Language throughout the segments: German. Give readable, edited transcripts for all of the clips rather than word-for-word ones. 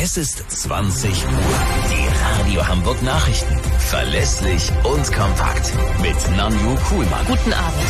Es ist 20 Uhr. Die Radio Hamburg Nachrichten. Verlässlich und kompakt. Mit Nanju Kuhlmann. Guten Abend.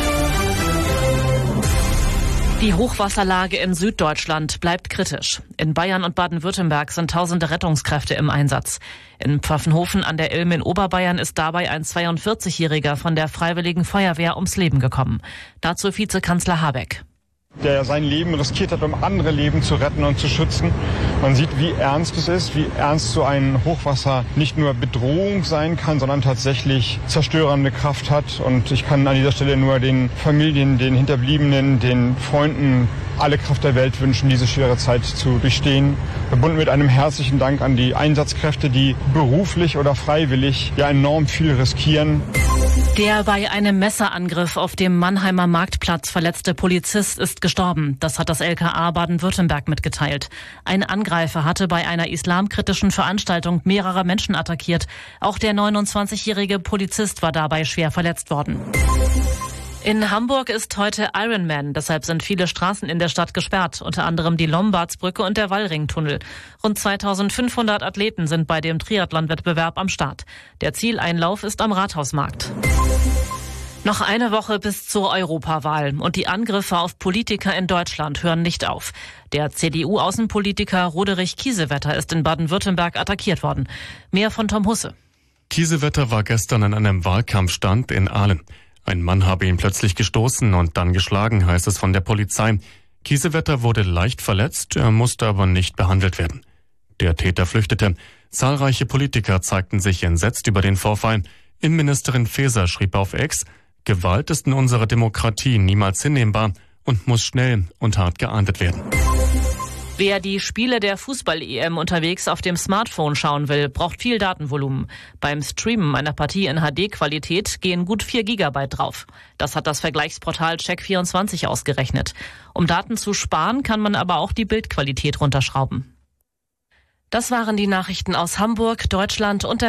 Die Hochwasserlage in Süddeutschland bleibt kritisch. In Bayern und Baden-Württemberg sind tausende Rettungskräfte im Einsatz. In Pfaffenhofen an der Ilm in Oberbayern ist dabei ein 42-Jähriger von der Freiwilligen Feuerwehr ums Leben gekommen. Dazu Vizekanzler Habeck. Der sein Leben riskiert hat, um andere Leben zu retten und zu schützen. Man sieht, wie ernst es ist, wie ernst so ein Hochwasser nicht nur Bedrohung sein kann, sondern tatsächlich zerstörende Kraft hat. Und ich kann an dieser Stelle nur den Familien, den Hinterbliebenen, den Freunden alle Kraft der Welt wünschen, diese schwere Zeit zu durchstehen. Verbunden mit einem herzlichen Dank an die Einsatzkräfte, die beruflich oder freiwillig ja enorm viel riskieren. Der bei einem Messerangriff auf dem Mannheimer Marktplatz verletzte Polizist ist gestorben. Das hat das LKA Baden-Württemberg mitgeteilt. Ein Angreifer hatte bei einer islamkritischen Veranstaltung mehrere Menschen attackiert. Auch der 29-jährige Polizist war dabei schwer verletzt worden. In Hamburg ist heute Ironman, deshalb sind viele Straßen in der Stadt gesperrt, unter anderem die Lombardsbrücke und der Wallringtunnel. Rund 2500 Athleten sind bei dem Triathlon-Wettbewerb am Start. Der Zieleinlauf ist am Rathausmarkt. Noch eine Woche bis zur Europawahl und die Angriffe auf Politiker in Deutschland hören nicht auf. Der CDU-Außenpolitiker Roderich Kiesewetter ist in Baden-Württemberg attackiert worden. Mehr von Tom Husse. Kiesewetter war gestern an einem Wahlkampfstand in Aalen. Ein Mann habe ihn plötzlich gestoßen und dann geschlagen, heißt es von der Polizei. Kiesewetter wurde leicht verletzt, er musste aber nicht behandelt werden. Der Täter flüchtete. Zahlreiche Politiker zeigten sich entsetzt über den Vorfall. Innenministerin Faeser schrieb auf X: Gewalt ist in unserer Demokratie niemals hinnehmbar und muss schnell und hart geahndet werden. Wer die Spiele der Fußball-EM unterwegs auf dem Smartphone schauen will, braucht viel Datenvolumen. Beim Streamen einer Partie in HD-Qualität gehen gut 4 GB drauf. Das hat das Vergleichsportal Check24 ausgerechnet. Um Daten zu sparen, kann man aber auch die Bildqualität runterschrauben. Das waren die Nachrichten aus Hamburg, Deutschland und der